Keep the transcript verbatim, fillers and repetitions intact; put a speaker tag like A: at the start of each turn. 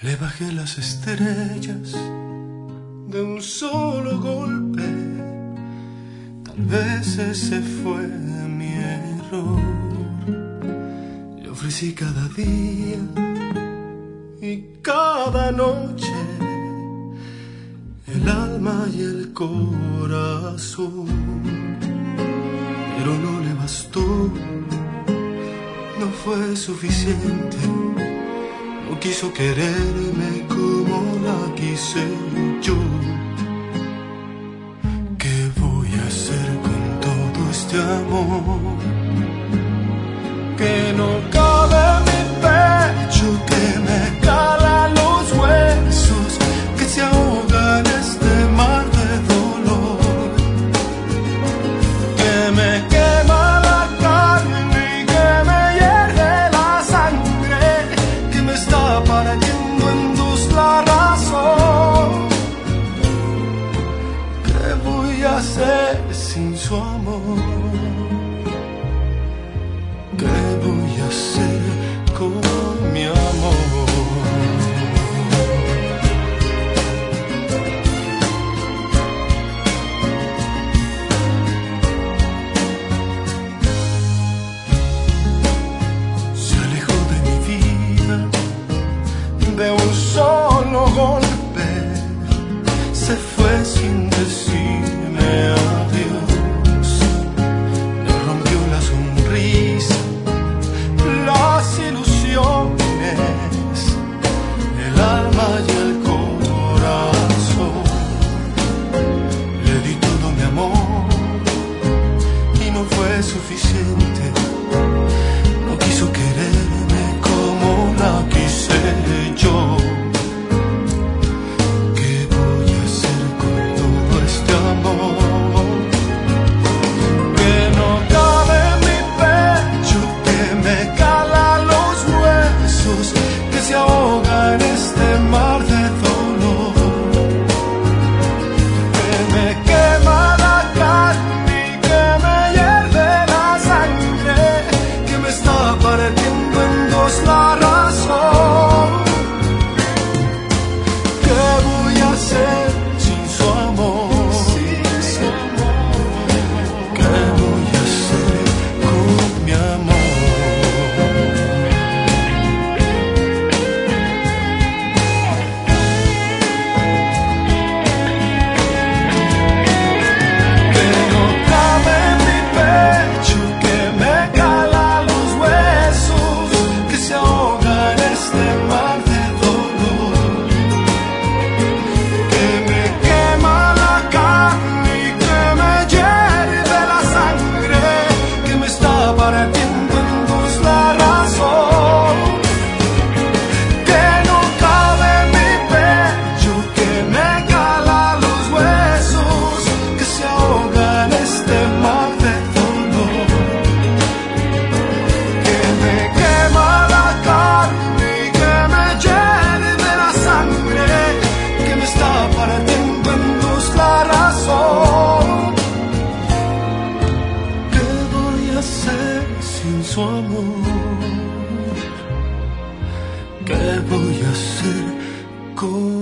A: Le bajé las estrellas de un solo golpe. Tal vez ese fue mi error. Le ofrecí cada día y cada noche el alma y el corazón, pero no le bastó, no fue suficiente. No quiso quererme como la quise yo. ¿Qué voy a hacer con todo este amor que no cabe en mi pecho, que me cala los huesos, que se ahoga en este mar de dolor, que me quema la carne y que me hierve la sangre, que me está partiendo en dos la razón? ¿Qué voy a hacer sin su amor? ¿Qué voy a hacer con mi amor? Se alejó de mi vida de un solo golpe, se fue sin decirme adiós, me rompió la sonrisa, las ilusiones, el alma y el corazón. Le di todo mi amor y no fue suficiente. No quiso quererme como la quise yo. ¿Qué voy a hacer con todo este amor que no cabe en mi pecho, que me cala los huesos, que se ahoga en este mar de dolor, que me quema la carne y que me hierve la sangre, que me está partiendo en dos la razón? ¿Qué voy a hacer sin su amor? ¿Qué voy a hacer con mi amor? Que no cabe en mi pecho, que me cala los huesos, que se ahoga en este mar de dolor, que me quema la carne y que me hierve la sangre, que me está partiendo en dos la razón. Que no cabe en mi pecho, que me cala los huesos, que se ahoga en este mar de dolor, que me quema la carne y que me hierve la sangre, que me está partiendo en dos la razón. ¿Qué voy a hacer sin su amor? ¿Qué voy a hacer con